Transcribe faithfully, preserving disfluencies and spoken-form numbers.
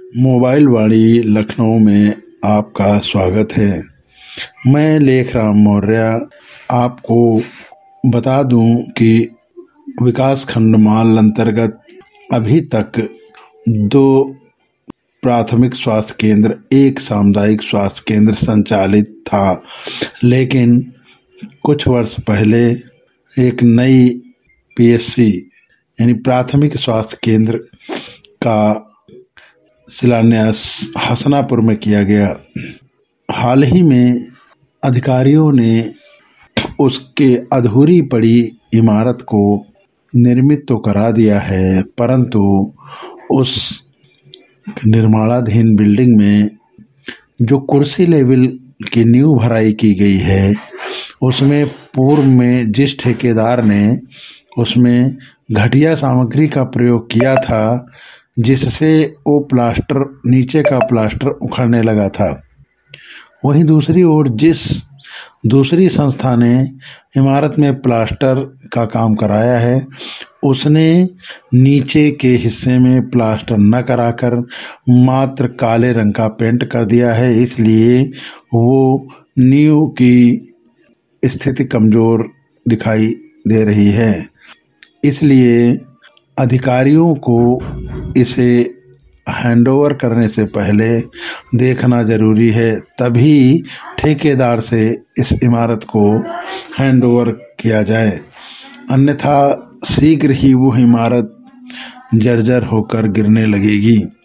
Mobile वाणी लखनऊ में आपका स्वागत है। मैं लेखराम मौर्य आपको बता दूं कि विकासखंड माल अंतर्गत अभी तक दो प्राथमिक स्वास्थ्य केंद्र, एक सामुदायिक स्वास्थ्य केंद्र संचालित था, लेकिन कुछ वर्ष पहले एक नई पीएससी यानी प्राथमिक स्वास्थ्य केंद्र का शिलान्यास हसनापुर में किया गया। हाल ही में अधिकारियों ने उसके अधूरी पड़ी इमारत को निर्मित तो करा दिया है, परंतु उस निर्माणाधीन बिल्डिंग में जो कुर्सी लेवल की नींव भराई की गई है, उसमें पूर्व में जिस ठेकेदार ने उसमें घटिया सामग्री का प्रयोग किया था, जिससे वो प्लास्टर नीचे का प्लास्टर उखड़ने लगा था, वहीं दूसरी ओर जिस दूसरी संस्था ने इमारत में प्लास्टर का काम कराया है, उसने नीचे के हिस्से में प्लास्टर न कराकर मात्र काले रंग का पेंट कर दिया है। इसलिए वो नींव की स्थिति कमजोर दिखाई दे रही है। इसलिए अधिकारियों को इसे हैंडओवर करने से पहले देखना जरूरी है, तभी ठेकेदार से इस इमारत को हैंडओवर किया जाए, अन्यथा शीघ्र ही वो इमारत जर्जर होकर गिरने लगेगी।